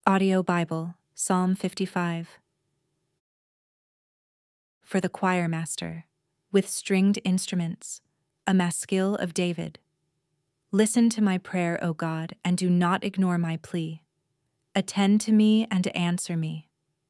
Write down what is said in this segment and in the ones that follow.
Audio Bible, Psalm 55. For the choir master, with stringed instruments, a maskil of David. Listen to my prayer, O God, and do not ignore my plea. Attend to me and answer me.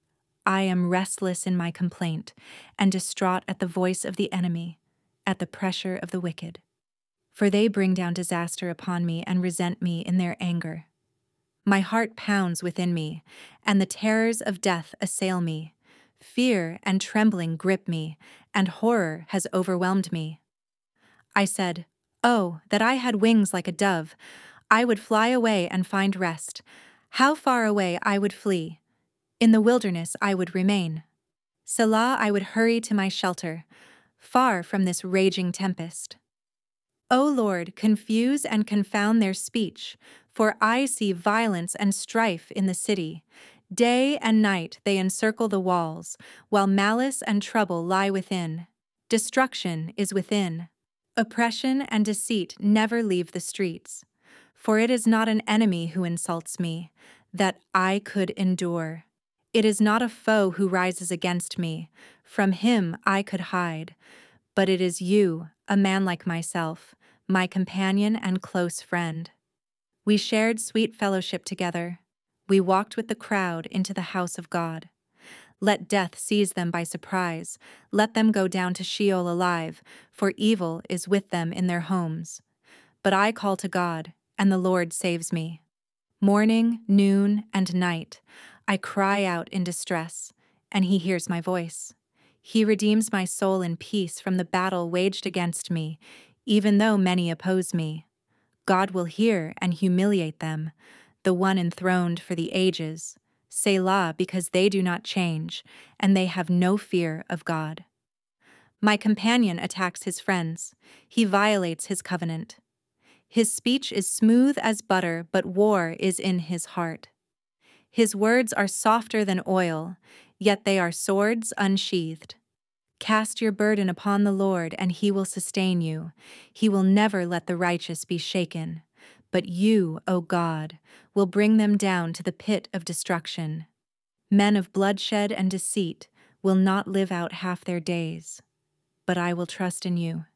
I am restless in my complaint and distraught at the voice of the enemy, at the pressure of the wicked. For they bring down disaster upon me and resent me in their anger. My heart pounds within me, and the terrors of death assail me. Fear and trembling grip me, and horror has overwhelmed me. I said, "Oh, that I had wings like a dove! I would fly away and find rest. How far away I would flee! In the wilderness I would remain. Selah, I would hurry to my shelter, far from this raging tempest. O Lord, confuse and confound their speech, for I see violence and strife in the city. Day and night they encircle the walls, while malice and trouble lie within. Destruction is within. Oppression and deceit never leave the streets. For it is not an enemy who insults me, that I could endure. It is not a foe who rises against me. From him I could hide. But it is you, a man like myself, my companion and close friend. We shared sweet fellowship together. We walked with the crowd into the house of God. Let death seize them by surprise. Let them go down to Sheol alive, for evil is with them in their homes. But I call to God, and the Lord saves me. Morning, noon, and night, I cry out in distress, and he hears my voice. He redeems my soul in peace from the battle waged against me, even though many oppose me. God will hear and humiliate them, the one enthroned for the ages. Selah, because they do not change, and they have no fear of God. My companion attacks his friends. He violates his covenant. His speech is smooth as butter, but war is in his heart. His words are softer than oil, yet they are swords unsheathed. Cast your burden upon the Lord, and he will sustain you. He will never let the righteous be shaken. But you, O God, will bring them down to the pit of destruction. Men of bloodshed and deceit will not live out half their days. But I will trust in you.